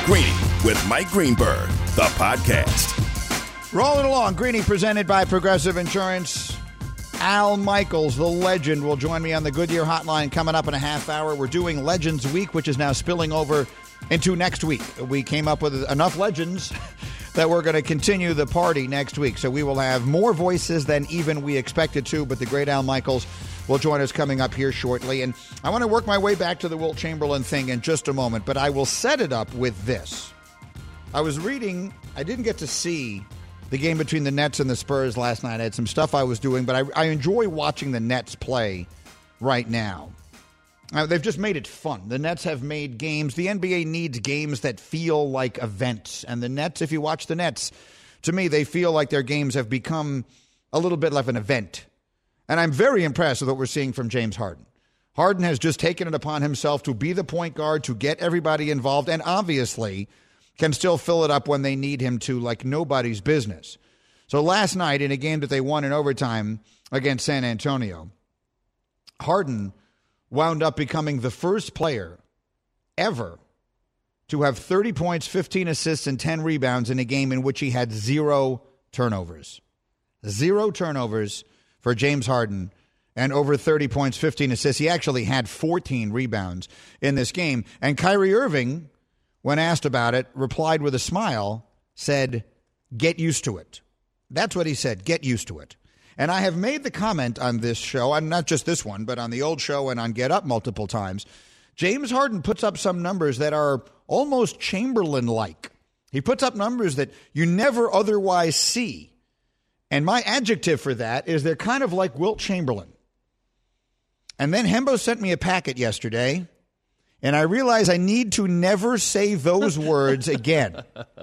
Greeny with Mike Greenberg, the podcast. Rolling along, Greeny presented by Progressive Insurance. Al Michaels, the legend, will join me on the Goodyear Hotline coming up in a half hour. We're doing Legends Week, which is now spilling over into next week. We came up with enough legends that we're going to continue the party next week. So we will have more voices than even we expected to, but the great Al Michaels will join us coming up here shortly. And I want to work my way back to the Wilt Chamberlain thing in just a moment, but I will set it up with this. I was reading, I didn't get to see the game between the Nets and the Spurs last night. I had some stuff I was doing, but I enjoy watching the Nets play right now. They've just made it fun. The Nets have made games. The NBA needs games that feel like events. And the Nets, if you watch the Nets, to me, they feel like their games have become a little bit like an event. And I'm very impressed with what we're seeing from James Harden. Harden has just taken it upon himself to be the point guard, to get everybody involved, and obviously can still fill it up when they need him to, like nobody's business. So last night, in a game that they won in overtime against San Antonio, Harden wound up becoming the first player ever to have 30 points, 15 assists, and 10 rebounds in a game in which he had 0 turnovers. 0 turnovers for James Harden and over 30 points, 15 assists. He actually had 14 rebounds in this game. And Kyrie Irving, when asked about it, replied with a smile, said, "Get used to it." That's what he said, get used to it. And I have made the comment on this show, and not just this one, but on the old show and on Get Up multiple times. James Harden puts up some numbers that are almost Chamberlain-like. He puts up numbers that you never otherwise see. And my adjective for that is they're kind of like Wilt Chamberlain. And then Hembo sent me a packet yesterday, and I realize I need to never say those words again.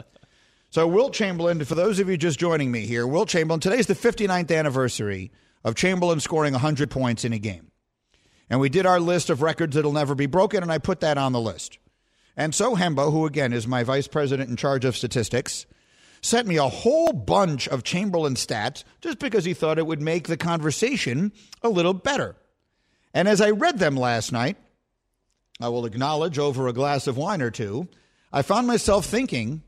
So Wilt Chamberlain, for those of you just joining me here, Wilt Chamberlain, today's the 59th anniversary of Chamberlain scoring 100 points in a game. And we did our list of records that'll never be broken, and I put that on the list. And so Hembo, who again is my vice president in charge of statistics, sent me a whole bunch of Chamberlain stats just because he thought it would make the conversation a little better. And as I read them last night, I will acknowledge over a glass of wine or two, I found myself thinking,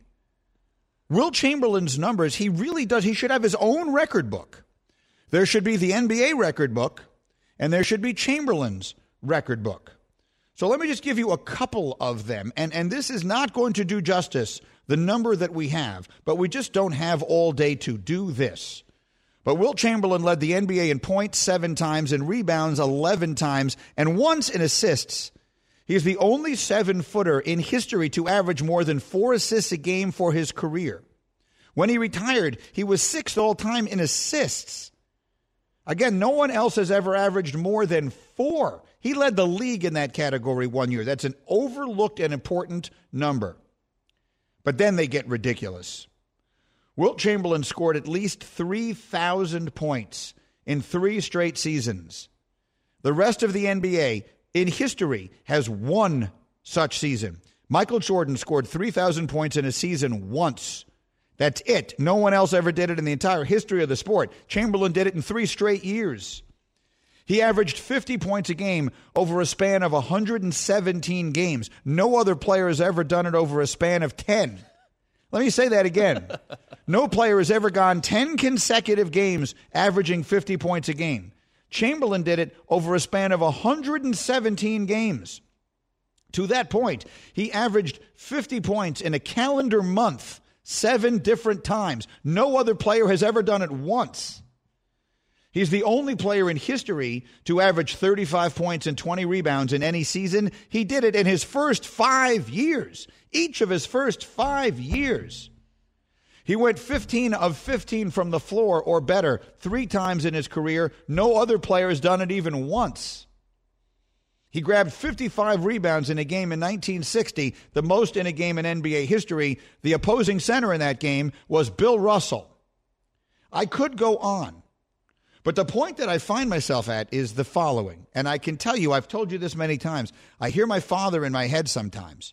Wilt Chamberlain's numbers, he really does. He should have his own record book. There should be the NBA record book, and there should be Chamberlain's record book. So let me just give you a couple of them. And this is not going to do justice, the number that we have, but we just don't have all day to do this. But Wilt Chamberlain led the NBA in points 7 times, in rebounds 11 times, and once in assists. He's the only 7-footer in history to average more than 4 assists a game for his career. When he retired, he was 6th all-time in assists. Again, no one else has ever averaged more than 4. He led the league in that category one year. That's an overlooked and important number. But then they get ridiculous. Wilt Chamberlain scored at least 3,000 points in 3 straight seasons. The rest of the NBA in history has one such season. Michael Jordan scored 3,000 points in a season once. That's it. No one else ever did it in the entire history of the sport. Chamberlain did it in 3 straight years. He averaged 50 points a game over a span of 117 games. No other player has ever done it over a span of 10. Let me say that again. No player has ever gone 10 consecutive games averaging 50 points a game. Chamberlain did it over a span of 117 games. To that point, he averaged 50 points in a calendar month 7 different times. No other player has ever done it once. He's the only player in history to average 35 points and 20 rebounds in any season. He did it in his first 5 years, each of his first 5 years. He went 15 of 15 from the floor or better 3 times in his career. No other player has done it even once. He grabbed 55 rebounds in a game in 1960, the most in a game in NBA history. The opposing center in that game was Bill Russell. I could go on, but the point that I find myself at is the following, and I can tell you, I've told you this many times. I hear my father in my head sometimes,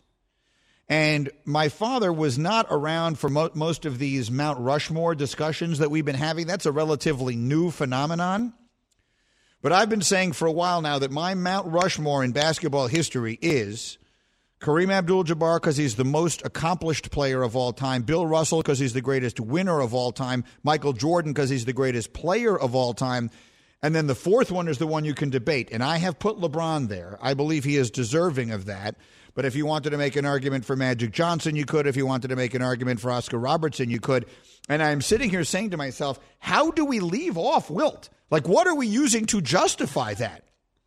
and my father was not around for most of these Mount Rushmore discussions that we've been having. That's a relatively new phenomenon. But I've been saying for a while now that my Mount Rushmore in basketball history is Kareem Abdul-Jabbar because he's the most accomplished player of all time. Bill Russell because he's the greatest winner of all time. Michael Jordan because he's the greatest player of all time. And then the fourth one is the one you can debate. And I have put LeBron there. I believe he is deserving of that. But if you wanted to make an argument for Magic Johnson, you could. If you wanted to make an argument for Oscar Robertson, you could. And I'm sitting here saying to myself, how do we leave off Wilt? Like, what are we using to justify that?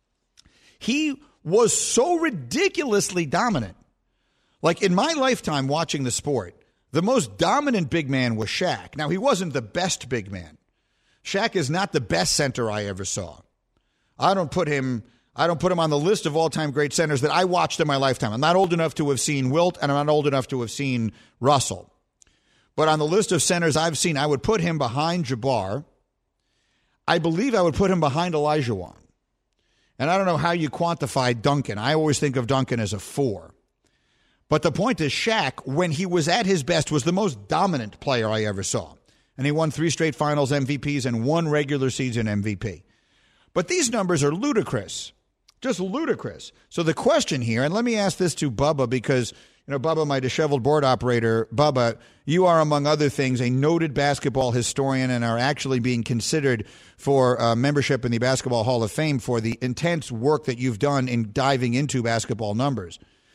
He was so ridiculously dominant. Like, in my lifetime watching the sport, the most dominant big man was Shaq. Now, he wasn't the best big man. Shaq is not the best center I ever saw. I don't put him on the list of all-time great centers that I watched in my lifetime. I'm not old enough to have seen Wilt, and I'm not old enough to have seen Russell. But on the list of centers I've seen, I would put him behind Jabbar. I believe I would put him behind Olajuwon. And I don't know how you quantify Duncan. I always think of Duncan as a 4. But the point is, Shaq, when he was at his best, was the most dominant player I ever saw. And he won 3 straight finals MVPs and 1 regular season MVP. But these numbers are ludicrous, just ludicrous. So the question here, and let me ask this to Bubba because, Bubba, my disheveled board operator, Bubba, you are, among other things, a noted basketball historian and are actually being considered for membership in the Basketball Hall of Fame for the intense work that you've done in diving into basketball numbers.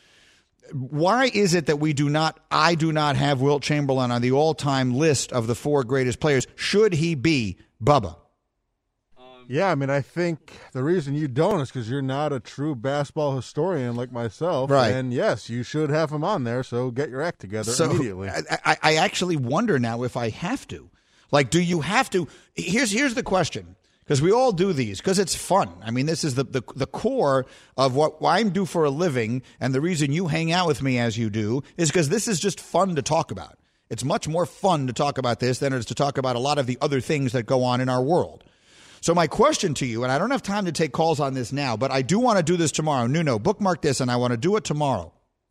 Why is it that I do not have Wilt Chamberlain on the all-time list of the 4 greatest players? Should he be, Bubba? Yeah, I mean, I think the reason you don't is because you're not a true basketball historian like myself. Right. And yes, you should have him on there, so get your act together immediately. I actually wonder now if I have to. Like, do you have to? Here's the question, because we all do these, because it's fun. I mean, this is the core of what I do for a living, and the reason you hang out with me as you do is because this is just fun to talk about. It's much more fun to talk about this than it is to talk about a lot of the other things that go on in our world. So my question to you, and I don't have time to take calls on this now, but I do want to do this tomorrow. Nuno, bookmark this, and I want to do it tomorrow.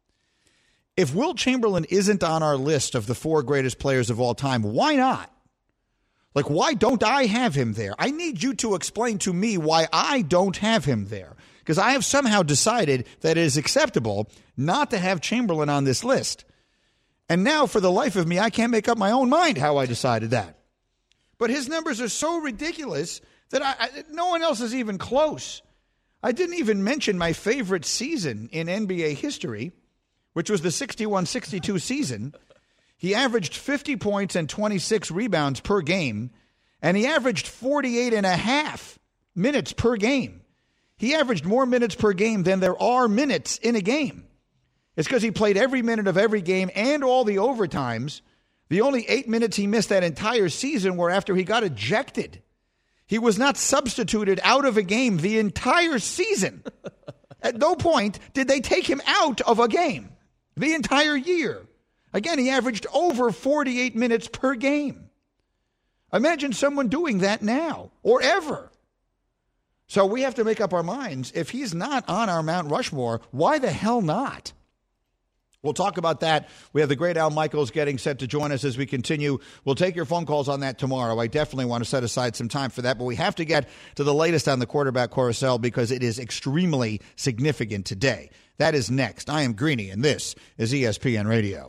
If Wilt Chamberlain isn't on our list of the 4 greatest players of all time, why not? Like, why don't I have him there? I need you to explain to me why I don't have him there, because I have somehow decided that it is acceptable not to have Chamberlain on this list. And now, for the life of me, I can't make up my own mind how I decided that. But his numbers are so ridiculous that no one else is even close. I didn't even mention my favorite season in NBA history, which was the 61-62 season. He averaged 50 points and 26 rebounds per game, and he averaged 48.5 minutes per game. He averaged more minutes per game than there are minutes in a game. It's because he played every minute of every game and all the overtimes. The only 8 minutes he missed that entire season were after he got ejected. He was not substituted out of a game the entire season. At no point did they take him out of a game the entire year. Again, he averaged over 48 minutes per game. Imagine someone doing that now or ever. So we have to make up our minds. If he's not on our Mount Rushmore, why the hell not? We'll talk about that. We have the great Al Michaels getting set to join us as we continue. We'll take your phone calls on that tomorrow. I definitely want to set aside some time for that, but we have to get to the latest on the quarterback carousel because it is extremely significant today. That is next. I am Greeny, and this is ESPN Radio.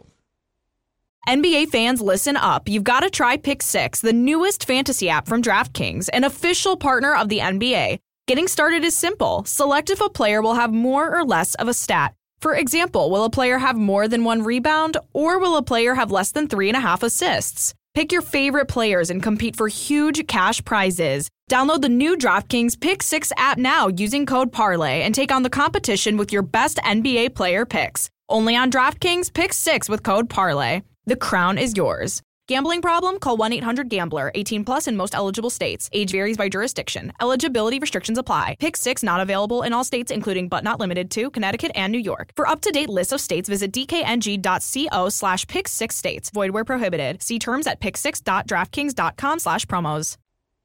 NBA fans, listen up. You've got to try Pick 6, the newest fantasy app from DraftKings, an official partner of the NBA. Getting started is simple. Select if a player will have more or less of a stat. For example, will a player have more than 1 rebound, or will a player have less than 3.5 assists? Pick your favorite players and compete for huge cash prizes. Download the new DraftKings Pick 6 app now using code PARLAY and take on the competition with your best NBA player picks. Only on DraftKings Pick 6 with code PARLAY. The crown is yours. Gambling problem? Call 1-800-GAMBLER. 18 plus in most eligible states. Age varies by jurisdiction. Eligibility restrictions apply. Pick 6 not available in all states, including but not limited to Connecticut and New York. For up-to-date lists of states, visit dkng.co/pick6states. Void where prohibited. See terms at pick6.draftkings.com/promos.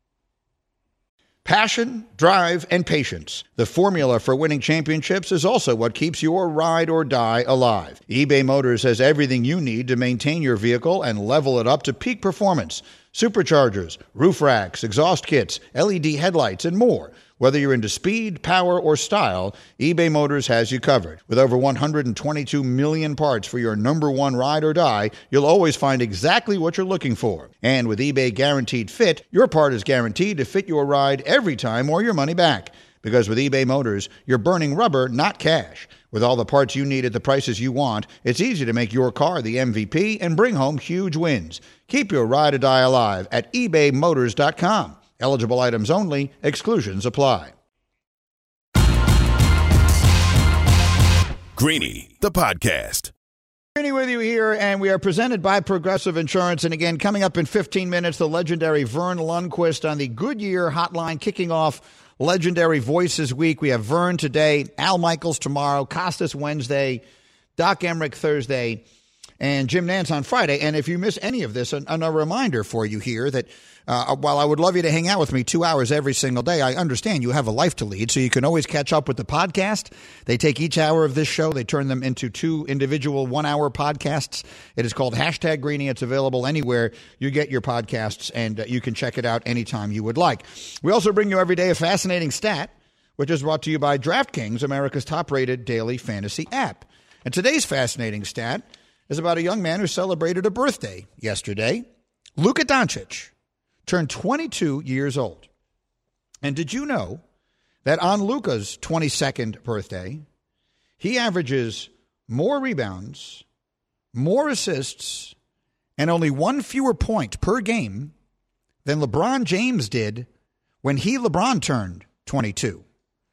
Passion, drive, and patience. The formula for winning championships is also what keeps your ride or die alive. eBay Motors has everything you need to maintain your vehicle and level it up to peak performance. Superchargers, roof racks, exhaust kits, LED headlights, and more. Whether you're into speed, power, or style, eBay Motors has you covered. With over 122 million parts for your number one ride or die, you'll always find exactly what you're looking for. And with eBay Guaranteed Fit, your part is guaranteed to fit your ride every time or your money back. Because with eBay Motors, you're burning rubber, not cash. With all the parts you need at the prices you want, it's easy to make your car the MVP and bring home huge wins. Keep your ride or die alive at ebaymotors.com. Eligible items only. Exclusions apply. Greeny, the podcast. Greeny with you here, and we are presented by Progressive Insurance. And again, coming up in 15 minutes, the legendary Vern Lundquist on the Goodyear Hotline, kicking off Legendary Voices Week. We have Vern today, Al Michaels tomorrow, Costas Wednesday, Doc Emmerich Thursday, and Jim Nance on Friday. And if you miss any of this, a reminder for you here that while I would love you to hang out with me 2 hours every single day, I understand you have a life to lead, so you can always catch up with the podcast. They take each hour of this show, they turn them into 2 individual 1-hour podcasts. It is called #Greeny. It's available anywhere you get your podcasts, and you can check it out anytime you would like. We also bring you every day a fascinating stat, which is brought to you by DraftKings, America's top-rated daily fantasy app. And today's fascinating stat is about a young man who celebrated a birthday yesterday. Luka Doncic turned 22 years old. And did you know that on Luka's 22nd birthday, he averages more rebounds, more assists, and only 1 fewer point per game than LeBron James did when LeBron turned 22.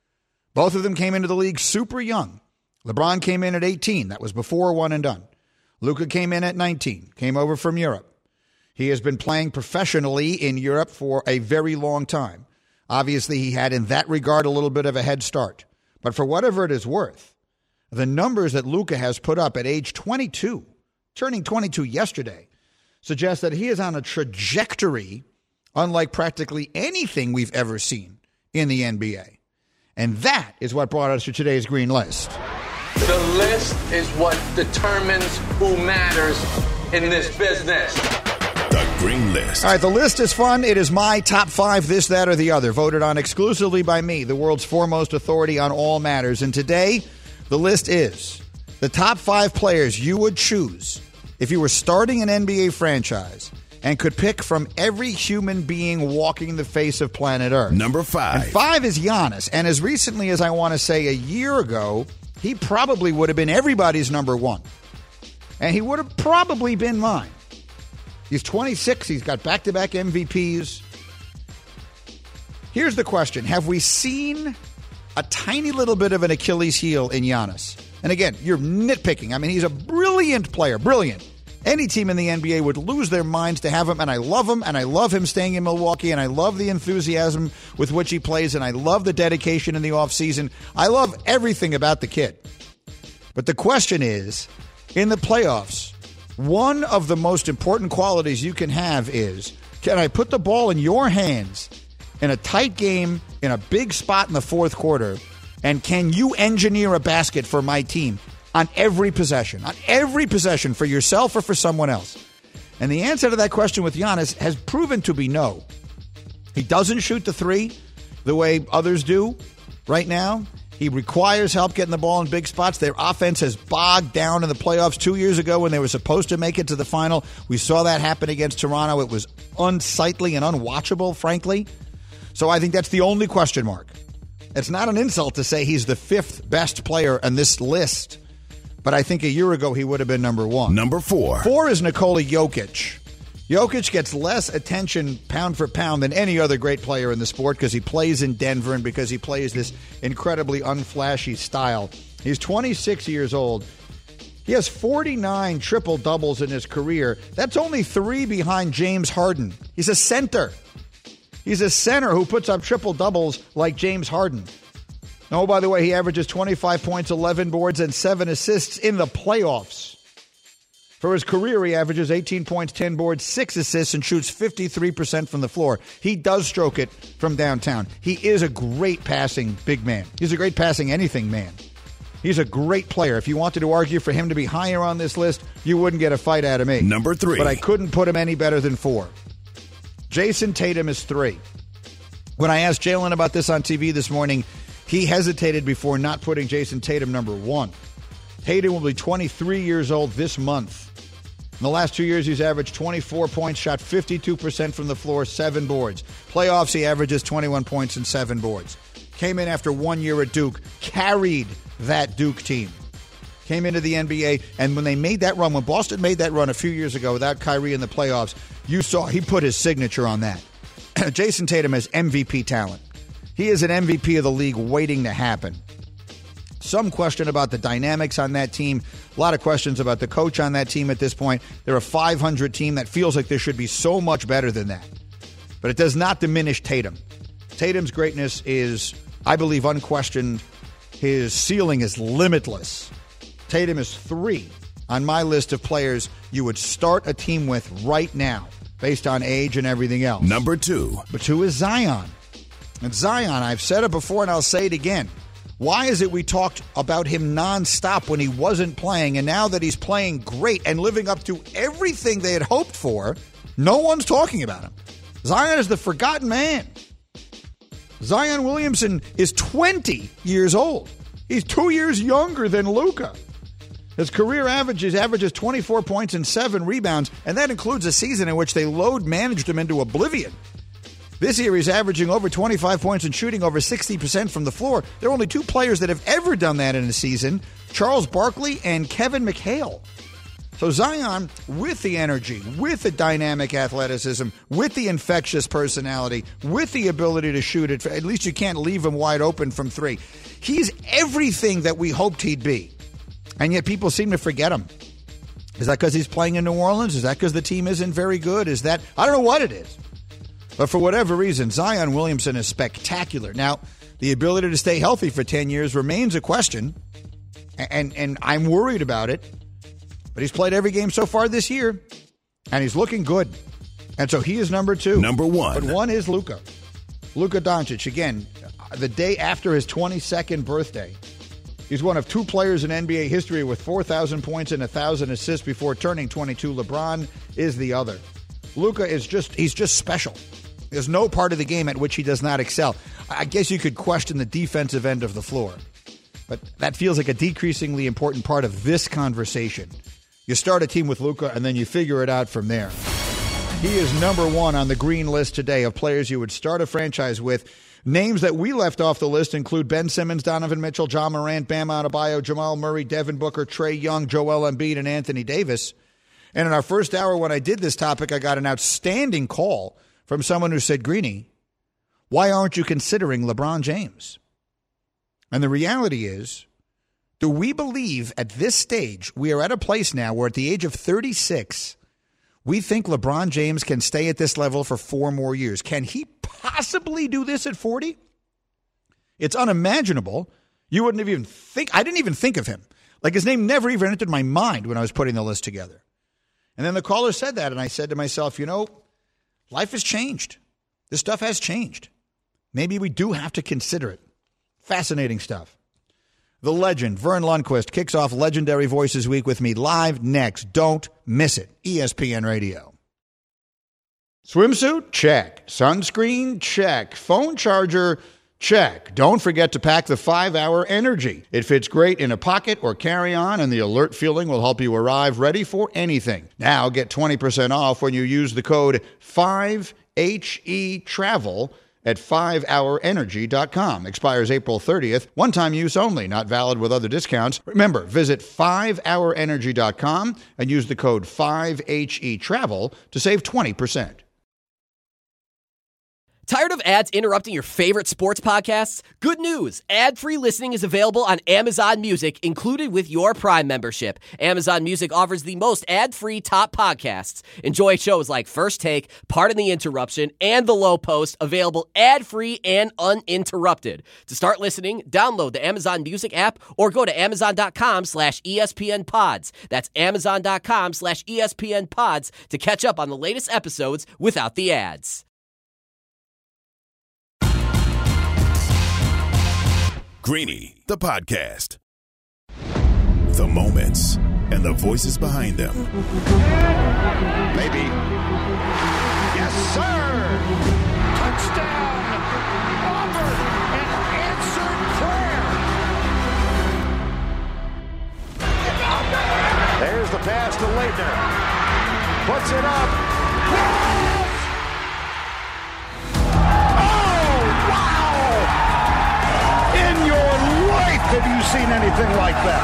Both of them came into the league super young. LeBron came in at 18. That was before one and done. Luka came in at 19, came over from Europe. He has been playing professionally in Europe for a very long time. Obviously, he had in that regard a little bit of a head start. But for whatever it is worth, the numbers that Luka has put up at age 22, turning 22 yesterday, suggest that he is on a trajectory unlike practically anything we've ever seen in the NBA. And that is what brought us to today's Green List. The list is what determines who matters in this business. The Green List. All right, the list is fun. It is my top 5, this, that, or the other, voted on exclusively by me, the world's foremost authority on all matters. And today, the list is the top 5 players you would choose if you were starting an NBA franchise and could pick from every human being walking the face of planet Earth. Number 5. And 5 is Giannis. And as recently as I want to say a year ago, he probably would have been everybody's number 1. And he would have probably been mine. He's 26. He's got back-to-back MVPs. Here's the question. Have we seen a tiny little bit of an Achilles heel in Giannis? And again, you're nitpicking. I mean, he's a brilliant player. Brilliant. Any team in the NBA would lose their minds to have him, and I love him, and I love him staying in Milwaukee, and I love the enthusiasm with which he plays, and I love the dedication in the offseason. I love everything about the kid. But the question is, in the playoffs, one of the most important qualities you can have is, can I put the ball in your hands in a tight game, in a big spot in the fourth quarter, and can you engineer a basket for my team on every possession for yourself or for someone else? And the answer to that question with Giannis has proven to be no. He doesn't shoot the 3 the way others do right now. He requires help getting the ball in big spots. Their offense has bogged down in the playoffs 2 years ago when they were supposed to make it to the final. We saw that happen against Toronto. It was unsightly and unwatchable, frankly. So I think that's the only question mark. It's not an insult to say he's the 5th best player on this list, but I think a year ago he would have been number 1. Number 4. 4 is Nikola Jokic. Jokic gets less attention pound for pound than any other great player in the sport because he plays in Denver and because he plays this incredibly unflashy style. He's 26 years old. He has 49 triple-doubles in his career. That's only 3 behind James Harden. He's a center. He's a center who puts up triple-doubles like James Harden. Oh, by the way, he averages 25 points, 11 boards, and 7 assists in the playoffs. For his career, he averages 18 points, 10 boards, 6 assists, and shoots 53% from the floor. He does stroke it from downtown. He is a great passing big man. He's a great passing anything man. He's a great player. If you wanted to argue for him to be higher on this list, you wouldn't get a fight out of me. Number 3. But I couldn't put him any better than 4. Jason Tatum is 3. When I asked Jalen about this on TV this morning, he hesitated before not putting Jason Tatum number 1. Tatum will be 23 years old this month. In the last 2 years, he's averaged 24 points, shot 52% from the floor, 7 boards. Playoffs, he averages 21 points and 7 boards. Came in after 1 year at Duke, carried that Duke team. Came into the NBA, and when they made that run, when Boston made that run a few years ago without Kyrie in the playoffs, you saw he put his signature on that. Jason Tatum has MVP talent. He is an MVP of the league waiting to happen. Some question about the dynamics on that team. A lot of questions about the coach on that team at this point. They're a 500 team that feels like there should be so much better than that. But it does not diminish Tatum. Tatum's greatness is, I believe, unquestioned. His ceiling is limitless. Tatum is 3 on my list of players you would start a team with right now based on age and everything else. Number 2. But 2 is Zion. And Zion, I've said it before and I'll say it again. Why is it we talked about him nonstop when he wasn't playing, and now that he's playing great and living up to everything they had hoped for, no one's talking about him? Zion is the forgotten man. Zion Williamson is 20 years old. He's 2 years younger than Luka. His career averages 24 points and 7 rebounds, and that includes a season in which they load managed him into oblivion. This year he's averaging over 25 points and shooting over 60% from the floor. There are only 2 players that have ever done that in a season, Charles Barkley and Kevin McHale. So Zion, with the energy, with the dynamic athleticism, with the infectious personality, with the ability to shoot it, at least you can't leave him wide open from 3. He's everything that we hoped he'd be. And yet people seem to forget him. Is that because he's playing in New Orleans? Is that because the team isn't very good? Is that, I don't know what it is. But for whatever reason, Zion Williamson is spectacular. Now, the ability to stay healthy for 10 years remains a question, and I'm worried about it. But he's played every game so far this year, and he's looking good. And so he is number 2. Number 1. But 1 is Luka. Luka Doncic, again, the day after his 22nd birthday. He's one of 2 players in NBA history with 4,000 points and 1,000 assists before turning 22. LeBron is the other. Luka is he's just special. There's no part of the game at which he does not excel. I guess you could question the defensive end of the floor, but that feels like a decreasingly important part of this conversation. You start a team with Luka, and then you figure it out from there. He is number 1 on the green list today of players you would start a franchise with. Names that we left off the list include Ben Simmons, Donovan Mitchell, John Morant, Bam Adebayo, Jamal Murray, Devin Booker, Trae Young, Joel Embiid, and Anthony Davis. And in our first hour when I did this topic, I got an outstanding call from someone who said, Greeny, why aren't you considering LeBron James? And the reality is, do we believe at this stage, we are at a place now where at the age of 36, we think LeBron James can stay at this level for 4 more years? Can he possibly do this at 40? It's unimaginable. You wouldn't have even I didn't even think of him. Like, his name never even entered my mind when I was putting the list together. And then the caller said that, and I said to myself, life has changed. This stuff has changed. Maybe we do have to consider it. Fascinating stuff. The legend, Vern Lundquist, kicks off Legendary Voices Week with me live next. Don't miss it. ESPN Radio. Swimsuit? Check. Sunscreen? Check. Phone charger? Check. Don't forget to pack the 5-Hour Energy. It fits great in a pocket or carry-on, and the alert feeling will help you arrive ready for anything. Now get 20% off when you use the code 5HETRAVEL at 5hourenergy.com. Expires April 30th. One-time use only. Not valid with other discounts. Remember, visit 5hourenergy.com and use the code 5HETRAVEL to save 20%. Tired of ads interrupting your favorite sports podcasts? Good news! Ad-free listening is available on Amazon Music, included with your Prime membership. Amazon Music offers the most ad-free top podcasts. Enjoy shows like First Take, Pardon the Interruption, and The Low Post, available ad-free and uninterrupted. To start listening, download the Amazon Music app or go to amazon.com/ESPNpods. That's amazon.com/ESPNpods to catch up on the latest episodes without the ads. Greeny, the podcast. The moments and the voices behind them. Maybe. Yes. Yes, sir! Touchdown! Auburn! An answered prayer! There's the pass to Leitner. Puts it up. Yes! Oh, wow! In your life have you seen anything like that?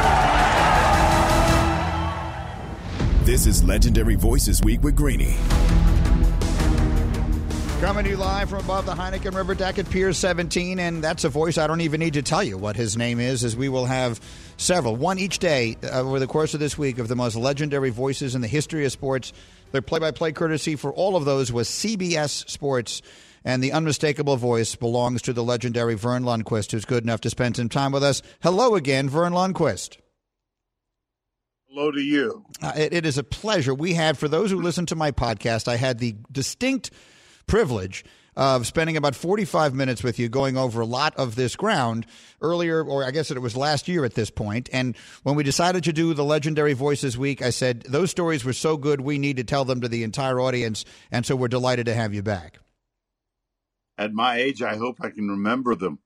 This is Legendary Voices Week with Greeny. Coming to you live from above the Heineken River deck at Pier 17, and that's a voice I don't even need to tell you what his name is, as we will have several, one each day over the course of this week, of the most legendary voices in the history of sports. Their play-by-play courtesy for all of those was CBS Sports, and the unmistakable voice belongs to the legendary Vern Lundquist, who's good enough to spend some time with us. Hello again, Vern Lundquist. Hello to you. It is a pleasure. We had, for those who listen to my podcast, I had the distinct privilege of spending about 45 minutes with you going over a lot of this ground earlier, or I guess it was last year at this point. And when we decided to do the Legendary Voices Week, I said those stories were so good we need to tell them to the entire audience, and so we're delighted to have you back. At my age, I hope I can remember them.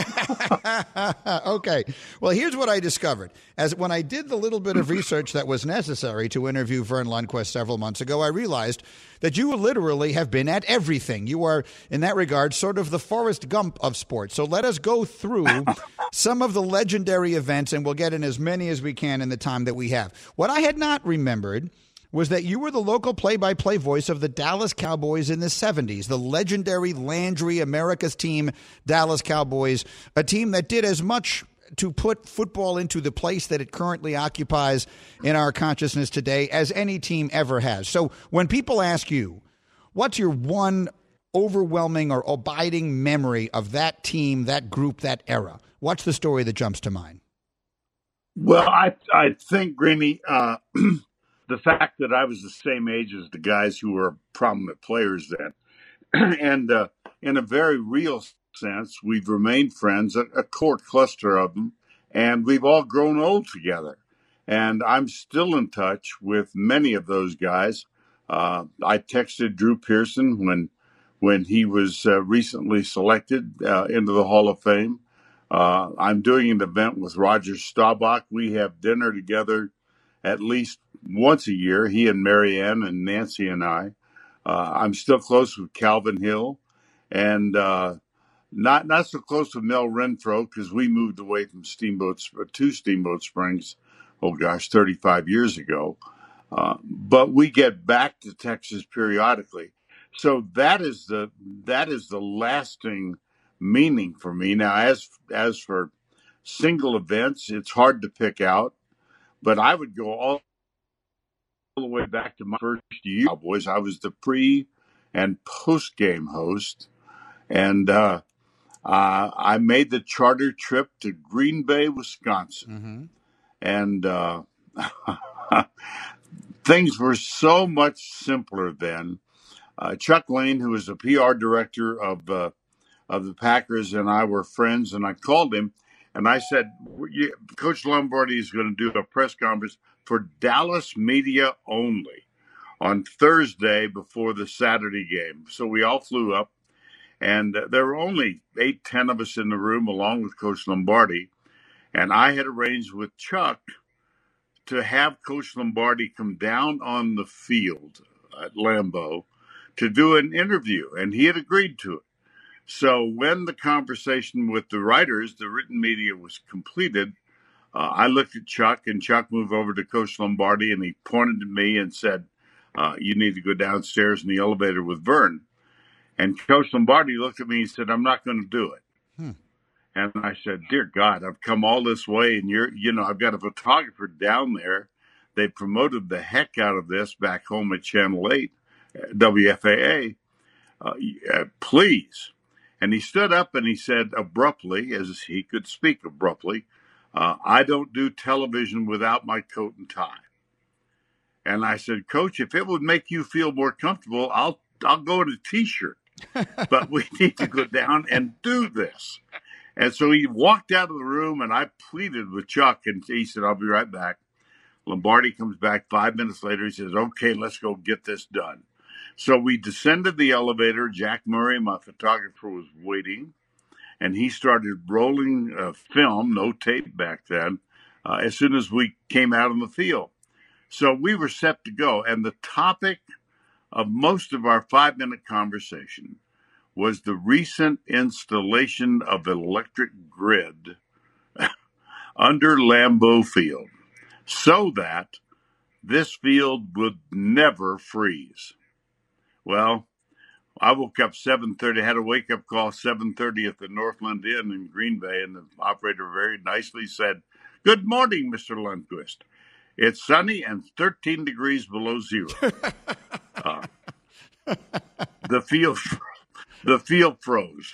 Okay. Well, here's what I discovered. As when I did the little bit of research that was necessary to interview Vern Lundquist several months ago, I realized that you literally have been at everything. You are, in that regard, sort of the Forrest Gump of sports. So let us go through some of the legendary events, and we'll get in as many as we can in the time that we have. What I had not remembered was that you were the local play-by-play voice of the Dallas Cowboys in the 70s, the legendary Landry, America's team, Dallas Cowboys, a team that did as much to put football into the place that it currently occupies in our consciousness today as any team ever has. So when people ask you, what's your one overwhelming or abiding memory of that team, that group, that era, what's the story that jumps to mind? Well, I think, Greeny, the fact that I was the same age as the guys who were prominent players then, and in a very real sense, we've remained friends, a core cluster of them, and we've all grown old together. And I'm still in touch with many of those guys. I texted Drew Pearson when he was recently selected into the Hall of Fame. I'm doing an event with Roger Staubach. We have dinner together at least once a year, he and Marianne and Nancy and I. I'm still close with Calvin Hill, and not so close with Mel Renfro because we moved away from to Steamboat Springs, 35 years ago. But we get back to Texas periodically. So that is the lasting meaning for me. Now, as for single events, it's hard to pick out, but I would go all the way back to my first year, Cowboys. I was the pre and post game host, and I made the charter trip to Green Bay, Wisconsin, and things were so much simpler then. Chuck Lane, who was the PR director of the Packers, and I were friends, and I called him and I said, Coach Lombardi is going to do a press conference for Dallas media only on Thursday before the Saturday game. So we all flew up, and there were only 8-10 of us in the room along with Coach Lombardi. And I had arranged with Chuck to have Coach Lombardi come down on the field at Lambeau to do an interview, and he had agreed to it. So when the conversation with the writers, the written media, was completed, I looked at Chuck, and Chuck moved over to Coach Lombardi, and he pointed to me and said, you need to go downstairs in the elevator with Vern. And Coach Lombardi looked at me and said, I'm not going to do it. And I said, dear God, I've come all this way, and I've got a photographer down there. They promoted the heck out of this back home at Channel 8, WFAA. Please. And he stood up and he said abruptly, as he could speak abruptly, I don't do television without my coat and tie. And I said, Coach, if it would make you feel more comfortable, I'll go in a T-shirt. But we need to go down and do this. And so he walked out of the room, and I pleaded with Chuck, and he said, I'll be right back. Lombardi comes back 5 minutes later. He says, okay, let's go get this done. So we descended the elevator. Jack Murray, my photographer, was waiting, and he started rolling film, no tape back then, as soon as we came out on the field. So we were set to go, and the topic of most of our 5-minute conversation was the recent installation of an electric grid under Lambeau Field so that this field would never freeze. Well, I woke up 7:30, had a wake-up call 7:30 at the Northland Inn in Green Bay, and the operator very nicely said, "Good morning, Mr. Lundquist. It's sunny and 13 degrees below zero." The field froze.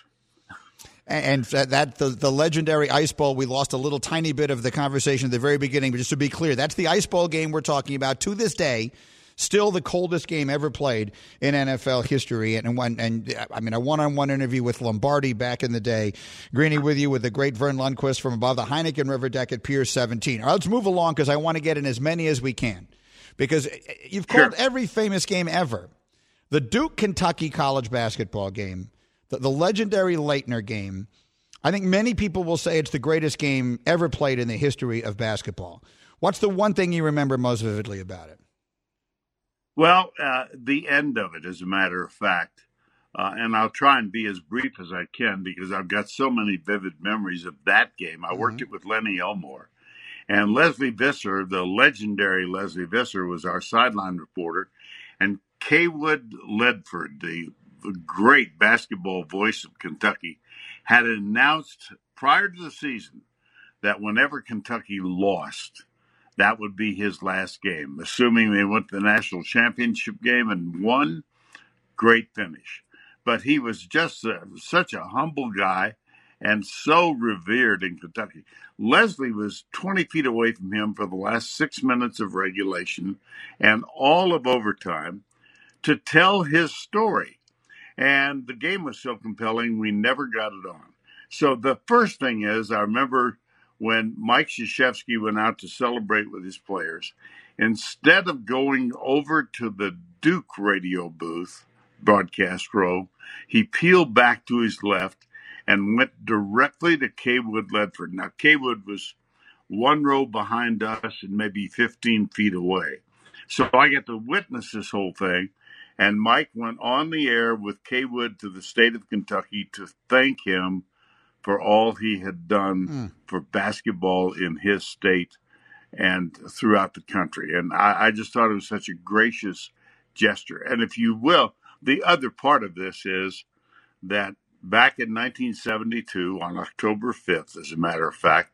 And the legendary Ice Bowl, we lost a little tiny bit of the conversation at the very beginning, but just to be clear, that's the Ice Bowl game we're talking about. To this day, still the coldest game ever played in NFL history. And a one-on-one interview with Lombardi back in the day. Greeny with you with the great Vern Lundquist from above the Heineken River deck at Pier 17. All right, let's move along because I want to get in as many as we can. Because you've called every famous game ever. The Duke-Kentucky college basketball game, the legendary Leitner game. I think many people will say it's the greatest game ever played in the history of basketball. What's the one thing you remember most vividly about it? Well, the end of it, as a matter of fact. And I'll try and be as brief as I can because I've got so many vivid memories of that game. I worked it with Lenny Elmore. And Leslie Visser, the legendary Leslie Visser, was our sideline reporter. And Kaywood Ledford, the great basketball voice of Kentucky, had announced prior to the season that whenever Kentucky lost, that would be his last game. Assuming they went to the national championship game and won, great finish. But he was just such a humble guy and so revered in Kentucky. Leslie was 20 feet away from him for the last 6 minutes of regulation and all of overtime to tell his story. And the game was so compelling, we never got it on. So the first thing is, I remember when Mike Krzyzewski went out to celebrate with his players, instead of going over to the Duke radio booth, broadcast row, he peeled back to his left and went directly to Kaywood Ledford. Now, Kaywood was one row behind us and maybe 15 feet away. So I get to witness this whole thing. And Mike went on the air with Kaywood to the state of Kentucky to thank him for all he had done for basketball in his state and throughout the country. And I just thought it was such a gracious gesture. And if you will, the other part of this is that back in 1972, on October 5th, as a matter of fact,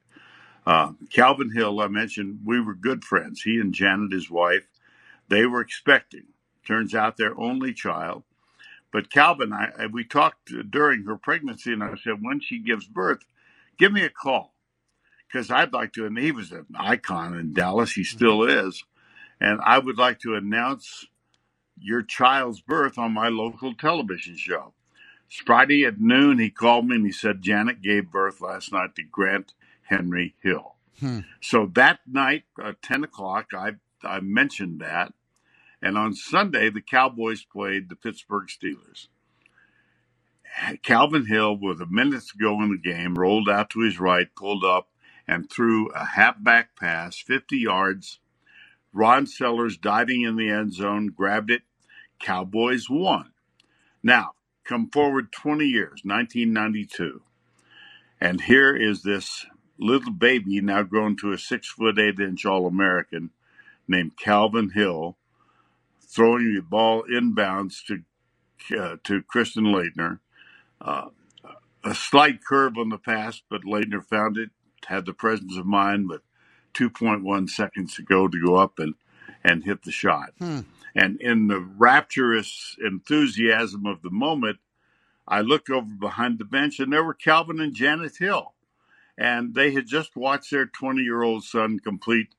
Calvin Hill, I mentioned, we were good friends. He and Janet, his wife, they were expecting. Turns out their only child. But Calvin, we talked during her pregnancy, and I said, when she gives birth, give me a call. Because I'd like to, and he was an icon in Dallas, he still is, and I would like to announce your child's birth on my local television show. Friday at noon, he called me and he said, Janet gave birth last night to Grant Henry Hill. So that night, 10 o'clock, I mentioned that. And on Sunday, the Cowboys played the Pittsburgh Steelers. Calvin Hill, with a minute to go in the game, rolled out to his right, pulled up, and threw a halfback pass, 50 yards. Ron Sellers diving in the end zone, grabbed it. Cowboys won. Now, come forward 20 years, 1992. And here is this little baby, now grown to a 6'8" All-American, named Calvin Hill, throwing the ball inbounds to Kristen Leitner. A slight curve on the pass, but Leitner found it, had the presence of mind with 2.1 seconds to go up and hit the shot. And in the rapturous enthusiasm of the moment, I looked over behind the bench, and there were Calvin and Janet Hill. And they had just watched their 20-year-old son complete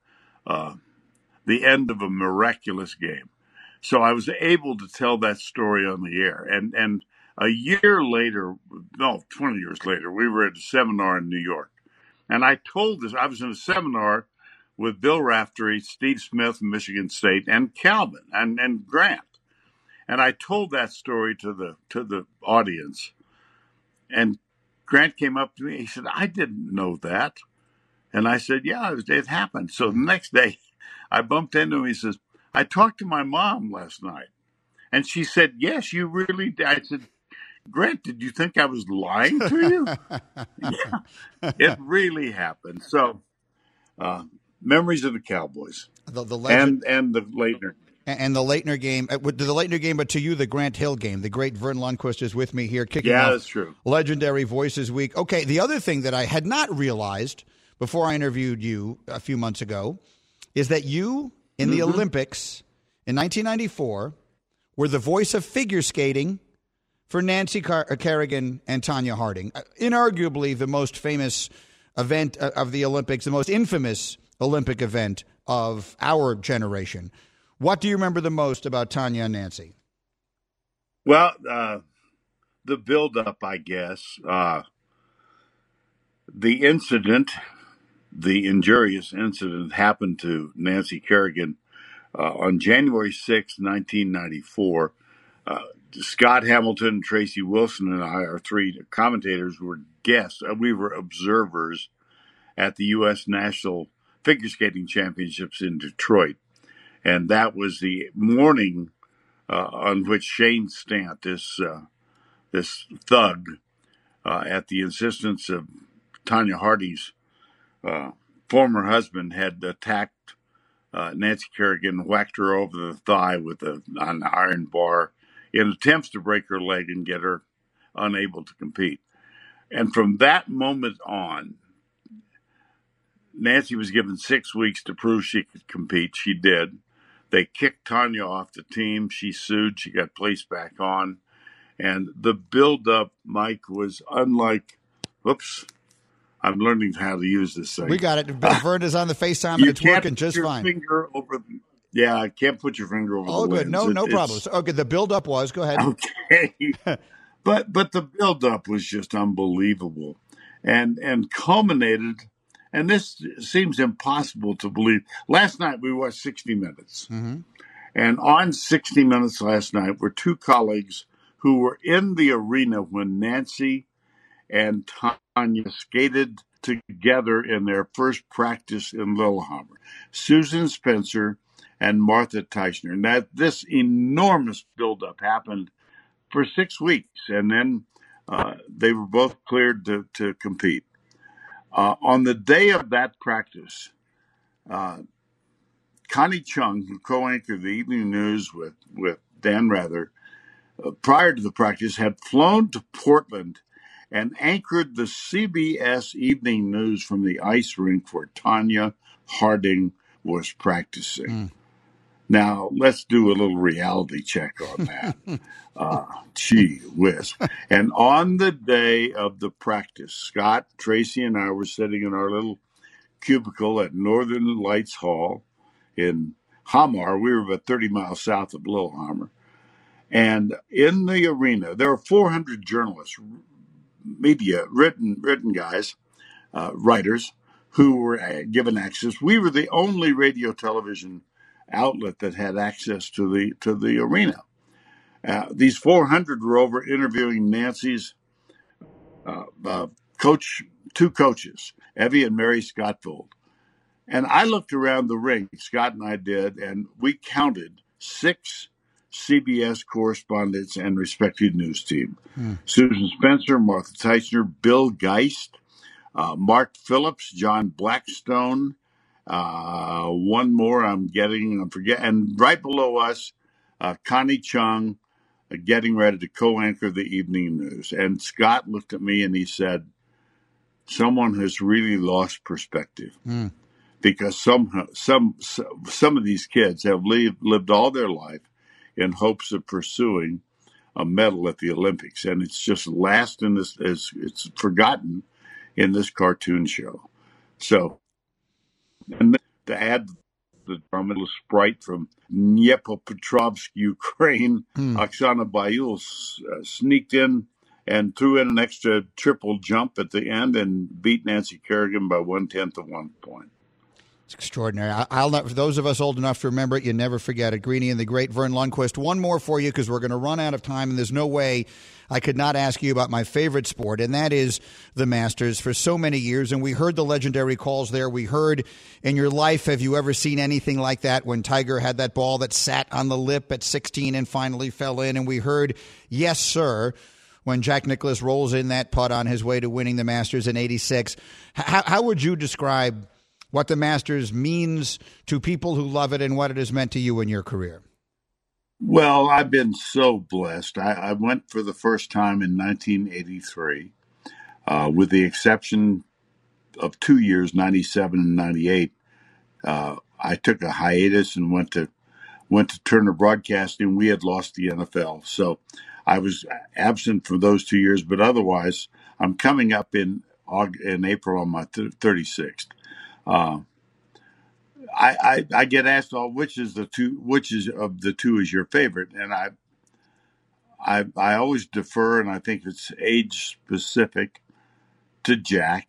the end of a miraculous game. So I was able to tell that story on the air. And a year later, 20 years later, we were at a seminar in New York. And I told this, I was in a seminar with Bill Raftery, Steve Smith from Michigan State, and Calvin and Grant. And I told that story to the audience, and Grant came up to me. He said, "I didn't know that." And I said, "Yeah, it happened." So the next day, I bumped into him. He says, "I talked to my mom last night, and she said, 'Yes, you really did.'" I said, "Grant, did you think I was lying to you?" Yeah, it really happened. So, memories of the Cowboys, the legend, and the Leitner. And the Leitner game, the Leitner game, but to you, the Grant Hill game. The great Vern Lundquist is with me here, kicking off that's true. Legendary Voices Week. Okay, the other thing that I had not realized before I interviewed you a few months ago is that you, in the Olympics in 1994, were the voice of figure skating for Nancy Kerrigan and Tonya Harding. Inarguably the most famous event of the Olympics, the most infamous Olympic event of our generation. What do you remember the most about Tonya and Nancy? Well, the build-up, I guess. The incident, the injurious incident, happened to Nancy Kerrigan on January 6, 1994. Scott Hamilton, Tracy Wilson, and I, our three commentators, were guests. We were observers at the U.S. National Figure Skating Championships in Detroit. And that was the morning on which Shane Stant, this thug, at the insistence of Tonya Harding's former husband, had attacked Nancy Kerrigan, whacked her over the thigh with an iron bar in attempts to break her leg and get her unable to compete. And from that moment on, Nancy was given 6 weeks to prove she could compete. She did. They kicked Tonya off the team. She sued. She got placed back on. And the build-up, Mike, was unlike – whoops. I'm learning how to use this thing. We got it. Vern is on the FaceTime, and it's working just fine. Yeah, I can't put your finger over the lens. Good. No problem. Okay, the build-up was – go ahead. Okay. But the build-up was just unbelievable and culminated – and this seems impossible to believe. Last night we watched 60 Minutes. Mm-hmm. And on 60 Minutes last night were two colleagues who were in the arena when Nancy and Tonya skated together in their first practice in Lillehammer. Susan Spencer and Martha Teichner. And that this enormous buildup happened for 6 weeks. And then they were both cleared to compete. On the day of that practice, Connie Chung, who co-anchored the Evening News with Dan Rather, prior to the practice, had flown to Portland and anchored the CBS Evening News from the ice rink where Tonya Harding was practicing. Now, let's do a little reality check on that. Gee whiz. And on the day of the practice, Scott, Tracy, and I were sitting in our little cubicle at Northern Lights Hall in Hamar. We were about 30 miles south of Lillehammer. And in the arena, there were 400 journalists, media, written guys, writers, who were given access. We were the only radio television outlet that had access to the arena. These 400 were over interviewing Nancy's two coaches, Evie and Mary Scottfold. And I looked around the ring, Scott and I did, and we counted 6 CBS correspondents and respected news team. Susan Spencer, Martha Teichner, Bill Geist, Mark Phillips, John Blackstone, one more I'm forgetting. And right below us, Connie Chung, getting ready to co-anchor the Evening News. And Scott looked at me and he said, someone has really lost perspective. Because some of these kids have lived all their life in hopes of pursuing a medal at the Olympics. And it's just lost in this, it's forgotten in this cartoon show. So, and to add the little sprite from Dnipropetrovsk, Ukraine, Oksana Bayul sneaked in and threw in an extra triple jump at the end and beat Nancy Kerrigan by 1/10 of 1 point. extraordinary. I'll not, for those of us old enough to remember it, you never forget it. Greeny and the great Vern Lundquist. One more for you because we're going to run out of time, and there's no way I could not ask you about my favorite sport, and that is the Masters for so many years. And we heard the legendary calls there. We heard in your life, have you ever seen anything like that when Tiger had that ball that sat on the lip at 16 and finally fell in? And we heard, yes, sir, when Jack Nicklaus rolls in that putt on his way to winning the Masters in '86. How would you describe what the Masters means to people who love it and what it has meant to you in your career? Well, I've been so blessed. I went for the first time in 1983, with the exception of 2 years, 97 and 98. I took a hiatus and went to Turner Broadcasting. We had lost the NFL, so I was absent for those 2 years. But I'm coming up in April on my 36th. I get asked which of the two is your favorite, and I always defer, and I think it's age specific to Jack.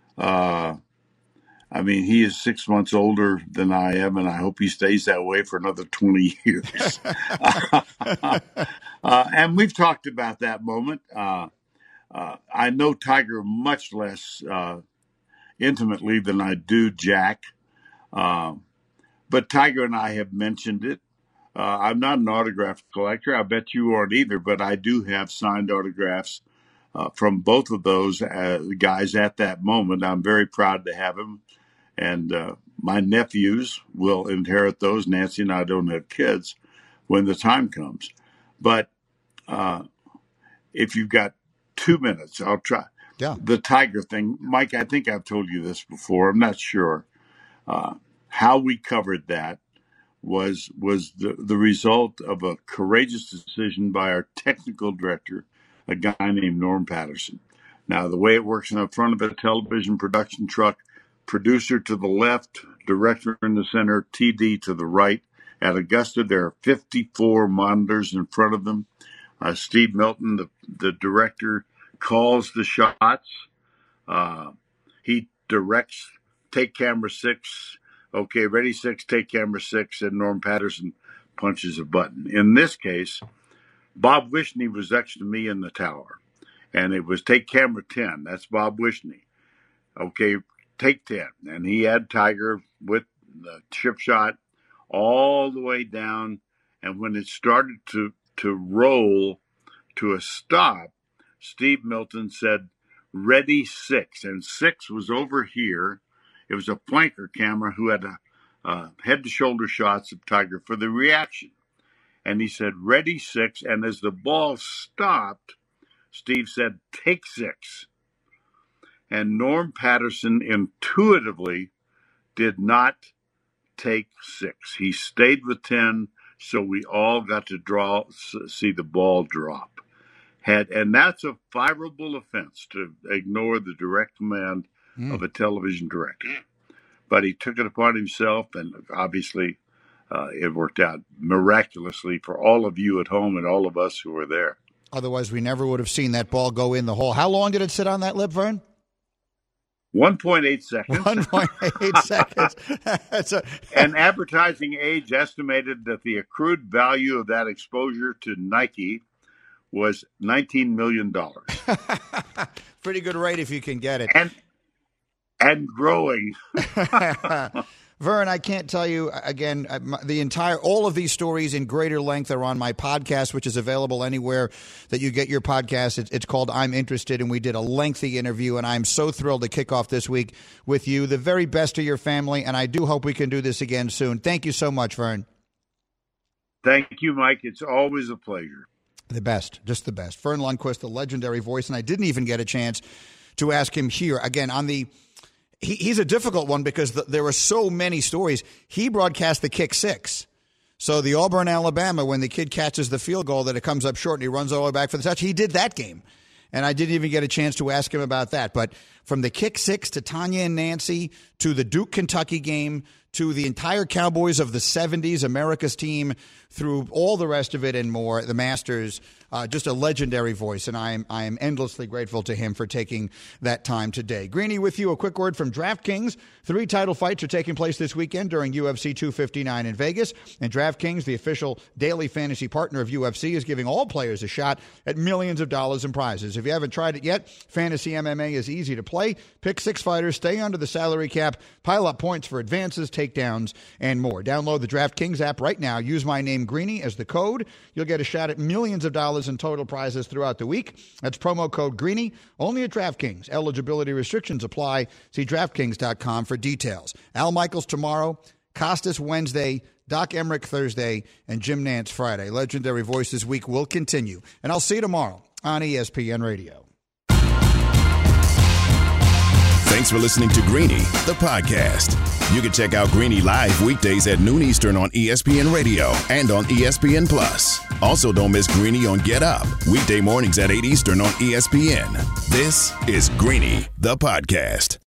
He is 6 months older than I am, and I hope he stays that way for another 20 years. And we've talked about that moment. I know Tiger much less intimately than I do Jack. But Tiger and I have mentioned it. I'm not an autograph collector. I bet you aren't either, but I do have signed autographs from both of those guys at that moment. I'm very proud to have them. And my nephews will inherit those. Nancy and I don't have kids when the time comes. But if you've got 2 minutes, I'll try. Yeah. The Tiger thing. Mike, I think I've told you this before. I'm not sure. How we covered that was the result of a courageous decision by our technical director, a guy named Norm Patterson. Now, the way it works in the front of a television production truck, producer to the left, director in the center, TD to the right. At Augusta, there are 54 monitors in front of them. Steve Milton, the director, calls the shots. He directs, take camera 6. Okay, ready 6, take camera 6, and Norm Patterson punches a button. In this case, Bob Wishney was next to me in the tower, and it was take camera 10. That's Bob Wishney. Okay, take 10. And he had Tiger with the chip shot all the way down, and when it started to roll to a stop, Steve Milton said, ready 6, and 6 was over here. It was a flanker camera who had head-to-shoulder shots of Tiger for the reaction. And he said, ready 6. And as the ball stopped, Steve said, take 6. And Norm Patterson intuitively did not take 6. He stayed with 10, so we all got to see the ball drop. And that's a fireable offense to ignore the direct command of a television director. But he took it upon himself, and obviously it worked out miraculously for all of you at home and all of us who were there. Otherwise, we never would have seen that ball go in the hole. How long did it sit on that lip, Vern? 1.8 seconds. 1.8 seconds. And Advertising Age estimated that the accrued value of that exposure to Nike was $19 million. Pretty good rate if you can get it. And growing. Vern, I can't tell you, again, all of these stories in greater length are on my podcast, which is available anywhere that you get your podcast. It's called I'm Interested, and we did a lengthy interview, and I'm so thrilled to kick off this week with you. The very best to your family, and I do hope we can do this again soon. Thank you so much, Vern. Thank you, Mike. It's always a pleasure. The best, just the best. Vern Lundquist, the legendary voice, and I didn't even get a chance to ask him here. Again, on the he's a difficult one because there were so many stories. He broadcast the kick 6. So the Auburn, Alabama, when the kid catches the field goal that it comes up short and he runs all the way back for the touch, he did that game. And I didn't even get a chance to ask him about that. But from the kick six to Tanya and Nancy to the Duke Kentucky game to the entire Cowboys of the 70s, America's team, through all the rest of it and more, the Masters, just a legendary voice, and I am endlessly grateful to him for taking that time today. Greeny with you, a quick word from DraftKings. 3 title fights are taking place this weekend during UFC 259 in Vegas, and DraftKings, the official daily fantasy partner of UFC, is giving all players a shot at millions of dollars in prizes. If you haven't tried it yet, Fantasy MMA is easy to play. Pick 6 fighters, stay under the salary cap, pile up points for advances, takedowns, and more. Download the DraftKings app right now. Use my name, Greeny, as the code. You'll get a shot at millions of dollars in total prizes throughout the week. That's promo code Greeny, only at DraftKings. Eligibility restrictions apply. See DraftKings.com for details. Al Michaels tomorrow, Costas Wednesday, Doc Emmerich Thursday, and Jim Nantz Friday. Legendary Voice this week will continue. And I'll see you tomorrow on ESPN Radio. Thanks for listening to Greeny, the podcast. You can check out Greeny live weekdays at noon Eastern on ESPN Radio and on ESPN Plus. Also, don't miss Greeny on Get Up, weekday mornings at 8 Eastern on ESPN. This is Greeny, the podcast.